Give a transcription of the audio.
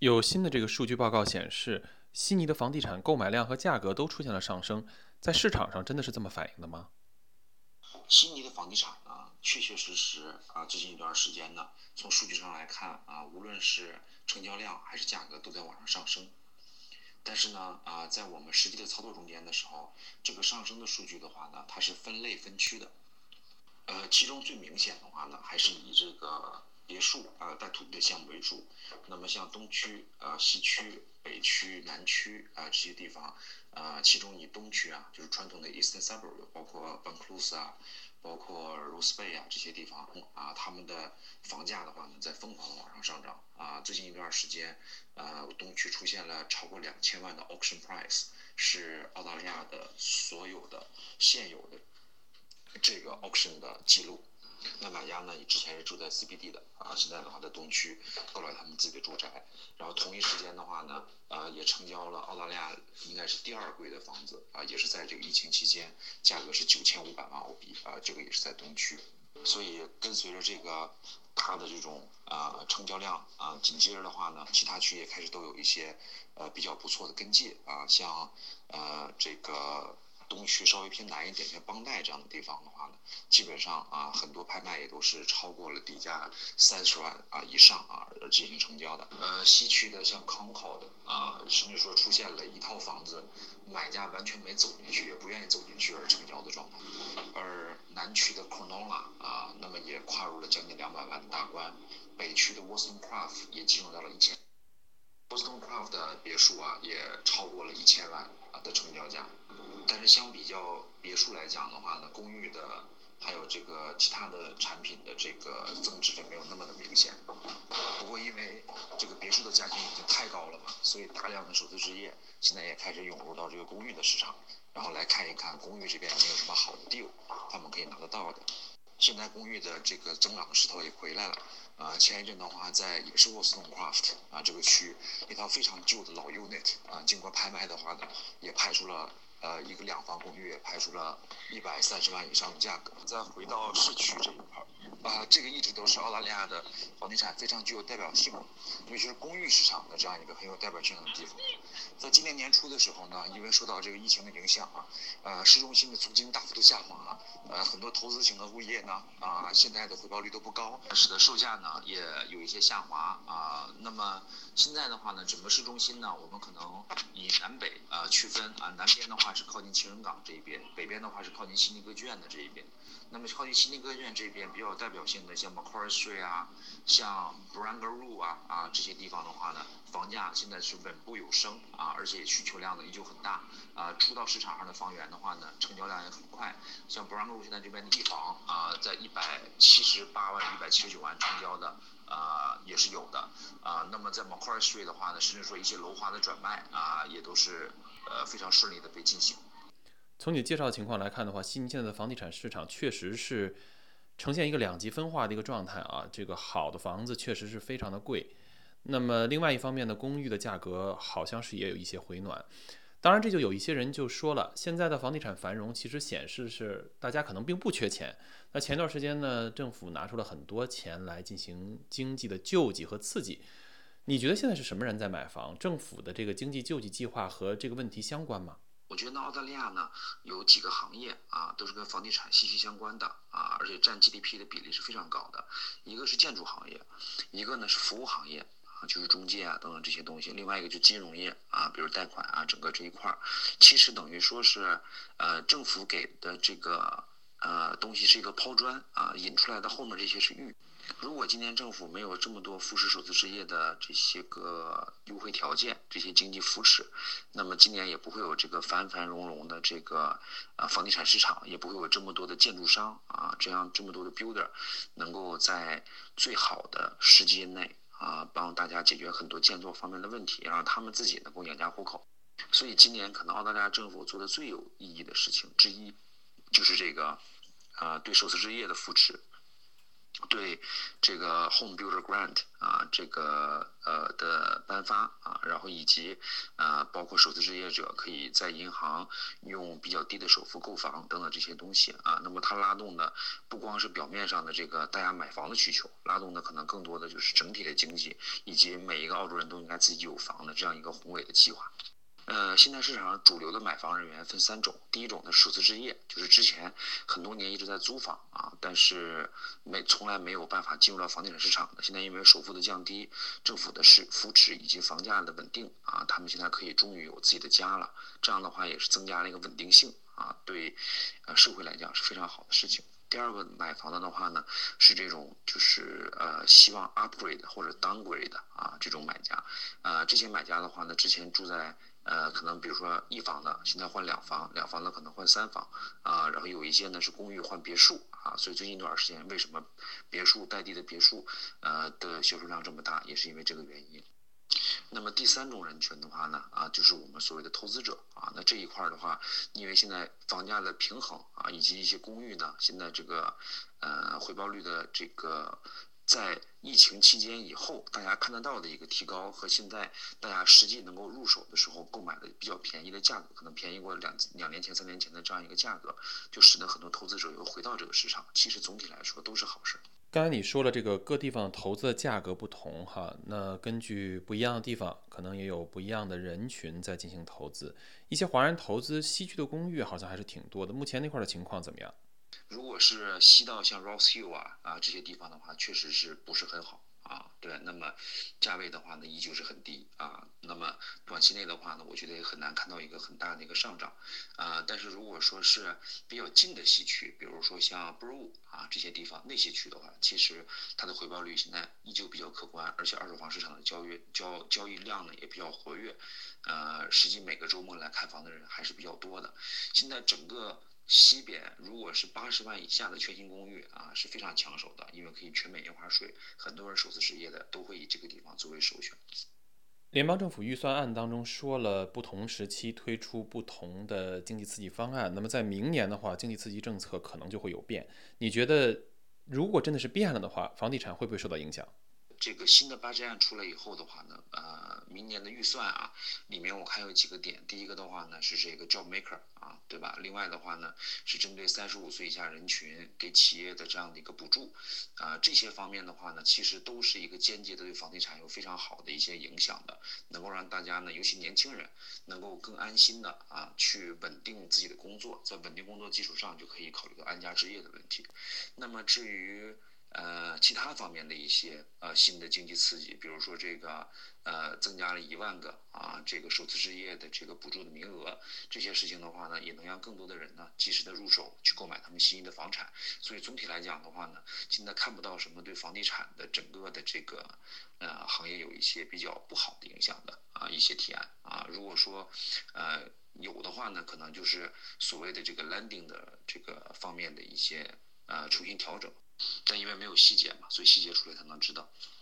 有新的这个数据报告显示，悉尼的房地产购买量和价格都出现了上升，在市场上真的是这么反映的吗？ 悉尼的房地产呢，确确实实最近一段时间呢，从数据上来看无论是成交量还是价格都在往上上升。但是呢，在我们实际的操作中间的时候，这个上升的数据的话呢，它是分类分区的。其中最明显的话呢，还是以这个别墅带土地的项目为主。那么像东区、西区、北区、南区这些地方，其中以东区就是传统的 Eastern Suburb， 包括 Bunclose包括 Rose Bay 这些地方他们的房价的话呢，在疯狂的往上上涨最近一段时间，东区出现了超过2000万的 auction price， 是澳大利亚的所有的现有的这个 auction 的记录。那买家呢，之前是住在 CBD 的现在的话在东区购来他们自己的住宅，然后同一时间的话呢，也成交了澳大利亚应该是第二贵的房子也是在这个疫情期间，价格是9500万澳币这个也是在东区。所以跟随着这个大的这种成交量紧接着的话呢，其他区也开始都有一些比较不错的跟进像这个东区稍微偏南一点，像邦代这样的地方的话呢，基本上很多拍卖也都是超过了底价30万以上而进行成交的。西区的像 Concord 甚至说出现了一套房子，买家完全没走进去，也不愿意走进去而成交的状态。而南区的 Cronulla 那么也跨入了将近200万的大关。北区的 Wollstonecraft 也进入到了1000。Wollstonecraft 的别墅也超过了1000万的成交价。但是相比较别墅来讲的话呢，公寓的还有这个其他的产品的这个增值就没有那么的明显。不过因为这个别墅的价钱已经太高了嘛，所以大量的首次置业现在也开始涌入到这个公寓的市场，然后来看一看公寓这边有没有什么好的 deal 他们可以拿得到的。现在公寓的这个增长势头也回来了前一阵的话也是 Wollstonecraft 这个区一套非常旧的老 unit 经过拍卖的话呢，也拍出了一个2房公寓也拍出了130万以上的价格。再回到市区这一块这个一直都是澳大利亚的房地产非常具有代表性的，尤其是公寓市场的这样一个很有代表性的地方。在今年年初的时候呢，因为受到这个疫情的影响市中心的租金大幅度下滑很多投资型的物业呢现在的回报率都不高，使得售价呢也有一些下滑那么现在的话呢，整个市中心呢，我们可能以南北区分南边的话是靠近情人港这一边，北边的话是靠近悉尼歌剧院的这一边。那么靠近悉尼歌剧院这边比较有代表性的，像 Macquarie Street 像 Barangaroo 这些地方的话呢，房价现在是稳步有升而且需求量呢依旧很大出到市场上的房源的话呢，成交量也很快。像 Barangaroo 现在这边的地房在178万、179万成交的也是有的那么在 Macquarie Street 的话呢，甚至说一些楼花的转卖也都是非常顺利的被进行。 从你介绍的情况来看的话，悉尼现在的房地产市场确实是呈现一个两极分化的一个状态这个好的房子确实是非常的贵，那么另外一方面呢，公寓的价格好像是也有一些回暖。当然这就有一些人就说了，现在的房地产繁荣其实显示是大家可能并不缺钱。那前段时间呢，政府拿出了很多钱来进行经济的救济和刺激。你觉得现在是什么人在买房？政府的这个经济救济计划和这个问题相关吗？ 我觉得澳大利亚呢有几个行业都是跟房地产息息相关的而且占 GDP 的比例是非常高的。一个是建筑行业，一个呢是服务行业就是中介等等这些东西，另外一个就是金融业比如贷款整个这一块其实等于说是政府给的这个东西是一个抛砖引出来的后面这些是玉。如果今年政府没有这么多复式首次置业的这些个优惠条件，这些经济扶持，那么今年也不会有这个繁繁荣荣的这个房地产市场，也不会有这么多的建筑商这么多的 builder 能够在最好的时间内帮大家解决很多建筑方面的问题，让他们自己能够养家糊口。所以今年可能澳大利亚政府做的最有意义的事情之一，就是这个对首次置业的扶持。 对这个 Home Builder Grant 这个的颁发然后以及包括首次置业者可以在银行用比较低的首付购房等等这些东西那么它拉动的不光是表面上的这个大家买房的需求，拉动的可能更多的就是整体的经济以及每一个澳洲人都应该自己有房的这样一个宏伟的计划。现在市场上主流的买房人员分3种，第一种呢首次置业，就是之前很多年一直在租房但是从来没有办法进入到房地产市场的，现在因为首付的降低，政府的扶持以及房价的稳定他们现在可以终于有自己的家了，这样的话也是增加了一个稳定性对社会来讲是非常好的事情。第二个买房的话呢，是这种就是希望 upgrade 或者 downgrade 这种买家这些买家的话呢，之前住在可能比如说1房的，现在换2房，2房的可能换3房然后有一些呢是公寓换别墅所以最近一段时间为什么别墅带地的别墅的销售量这么大，也是因为这个原因。那么第3种人群的话呢就是我们所谓的投资者那这一块的话，因为现在房价的平衡以及一些公寓呢，现在这个回报率的这个在疫情期间以后大家看得到的一个提高，和现在大家实际能够入手的时候购买的比较便宜的价格，可能便宜过2年前3年前的这样一个价格，就使得很多投资者又回到这个市场，其实总体来说都是好事。 刚才你说了这个各地方投资的价格不同那根据不一样的地方，可能也有不一样的人群在进行投资。一些华人投资西区的公寓好像还是挺多的，目前那块的情况怎么样？ 如果是西到像 Ross Hill 这些地方的话，确实是不是很好对，那么价位的话呢，依旧是很低那么短期内的话呢，我觉得也很难看到一个很大的一个上涨但是如果说是比较近的西区，比如说像 Broome 这些地方那些区的话，其实它的回报率现在依旧比较可观，而且二手房市场的交易量呢也比较活跃实际每个周末来看房的人还是比较多的。现在整个西边如果是80万以下的全新公寓是非常抢手的，因为可以全免印花税，很多人首次置业的都会以这个地方作为首选。 联邦政府预算案当中说了，不同时期推出不同的经济刺激方案。那么在明年的话，经济刺激政策可能就会有变。你觉得，如果真的是变了的话，房地产会不会受到影响？ 这个新的budget案出来以后的话呢，明年的预算里面我看有几个点。第一个的话呢是这个 job maker对吧？另外的话呢是针对35岁以下人群给企业的这样的一个补助这些方面的话呢，其实都是一个间接的对房地产有非常好的一些影响的，能够让大家呢，尤其年轻人能够更安心的去稳定自己的工作，在稳定工作基础上就可以考虑到安家置业的问题。那么至于其他方面的一些新的经济刺激，比如说这个增加了1万个这个首次置业的这个补助的名额，这些事情的话呢，也能让更多的人呢及时的入手去购买他们心仪的房产。所以总体来讲的话呢，现在看不到什么对房地产的整个的这个行业有一些比较不好的影响的一些提案如果说有的话呢，可能就是所谓的这个 landing 的这个方面的一些重新调整。但因为没有细节嘛，所以细节出来才能知道。